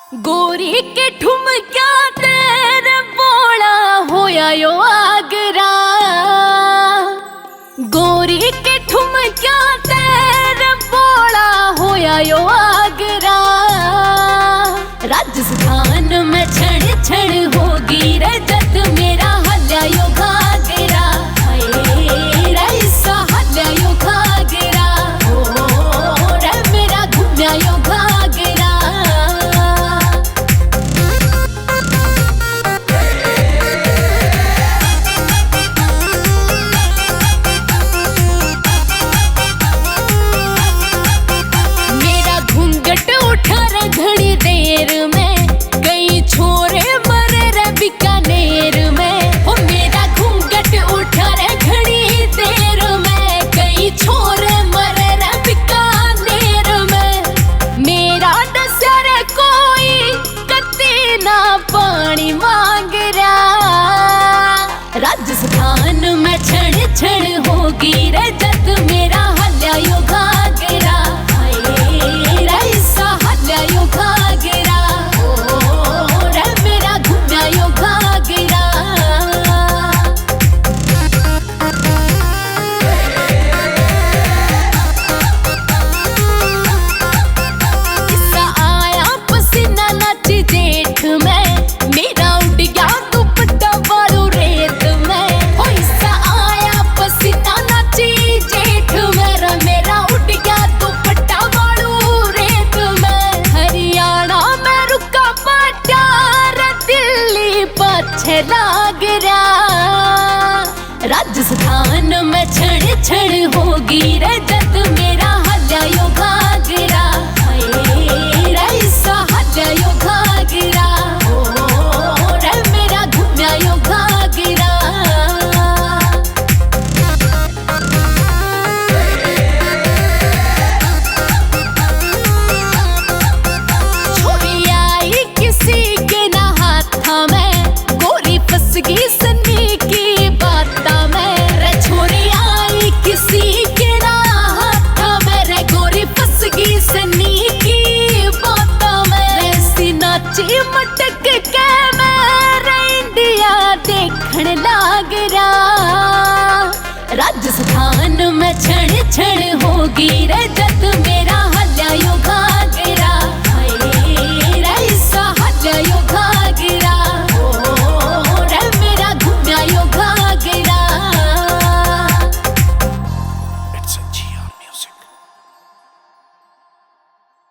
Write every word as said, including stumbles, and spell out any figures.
गोरी के ठुमक्या तेरे बोला होया यो आगरा। गोरी के ठुमक्या तेरे बोला होया यो आगरा। राजस्थान में क्षण क्षण होगी रे जत मेरा हल्या यो घाघरा। हाय रईसा हल्या यो घाघरा। ओ रे मेरा घूमया यो घाघरा। घड़ी देर में कई छोरे मरे रे बीकानेर में। ओ मेरा घूंघट उठा रे घड़ी देर में कई छोरे मरे रे बीकानेर में। मेरा दसर कोई कती ना पानी मांग रहा। राजस्थान में क्षण क्षण होगी रे जत मेरा हल्या यो घाघरा। जेठ में मेरा उड़ गया दुपट्टा वालू रेत में। ओ इससा आया पसीना नाची जेठ मेरा मेरा उड़ गया दुपट्टा वालू रेत में। हरियाणा में रुका पटार दिल्ली पछे लाग रहा। राजस्थान में क्षण क्षण होगी रे जत मेरा हल्या यो घाघरा। रईसा हल्या यो घाघरा। ओ रे मेरा घूमया यो घाघरा। छोरी आई किसी के ना हाथा में गोरी फंस गई सन्नी की बाता में। रे छोरी आई किसी के ना हाथा में रे गोरी फंस गई सन्नी की बाता में। ऐसी नाची मटक के मेरा इंडिया देखने लाग रहा। राजस्थान में क्षण क्षण होगी रे जत मेरा